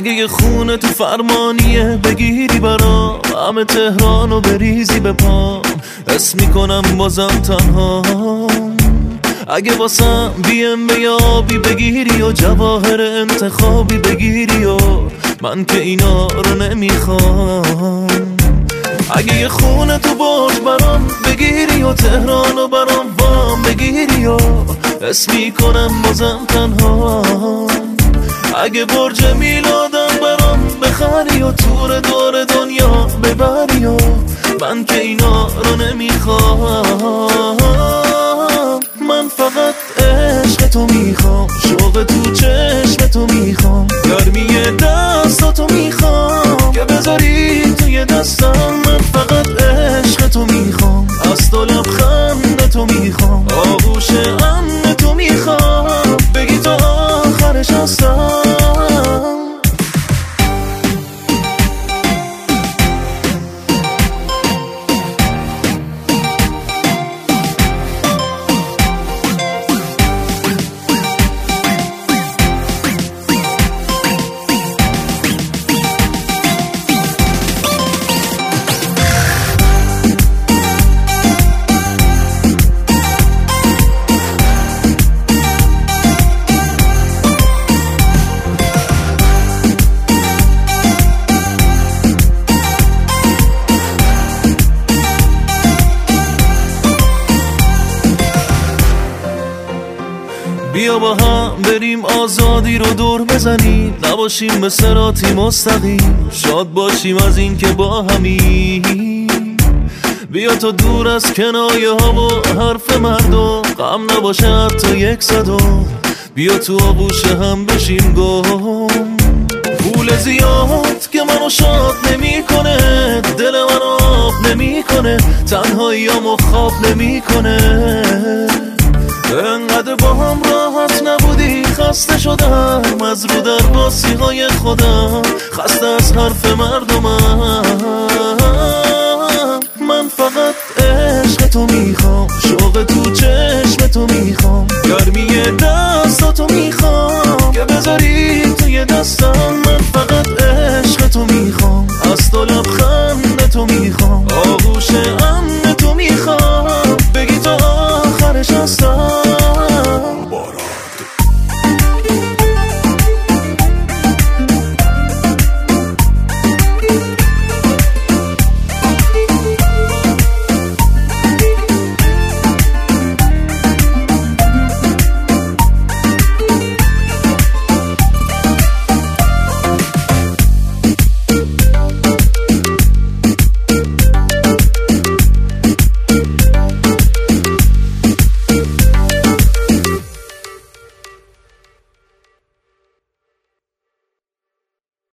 اگه یه خونه تو فرمانیه بگیری برام، همه تهرانو بریزی به پام، حس میکنم بازم تنها. اگه واسم بیم به یابی بگیری و جواهر انتخابی بگیری و من که اینا رو نمیخوام. اگه یه خونه تو برج برام بگیری و تهرانو برام وام بگیری و حس میکنم بازم تنها. اگه برج میلادم برام بخری و تور دور دنیا ببری و من که اینا رو نمیخوام. من فقط عشق تو میخوام، شوق تو چشم تو میخوام، گرمی دستاتو میخوام که بذاری توی دستم. من فقط عشق تو میخوام، از تو لبخند تو میخوام، آغوش امن تو میخوام، بگی تا آخرش هستم. بیا با هم بریم آزادی رو دور بزنیم، نباشیم به صراطی مستقیم، شاد باشیم از این که با همیم. بیا تا دور از کنایه ها و حرف مردم، غم نباشه حتی یک صدم، بیا تو آغوش هم بشیم گم. پول زیاد که منو شاد نمی کنه، دل منو آب نمی کنه، تنهاییامو خواب نمی کنه. انقدر با هم راحت نبودی، خسته شدم از رو در باسی های خودم، خسته از حرف مردمم.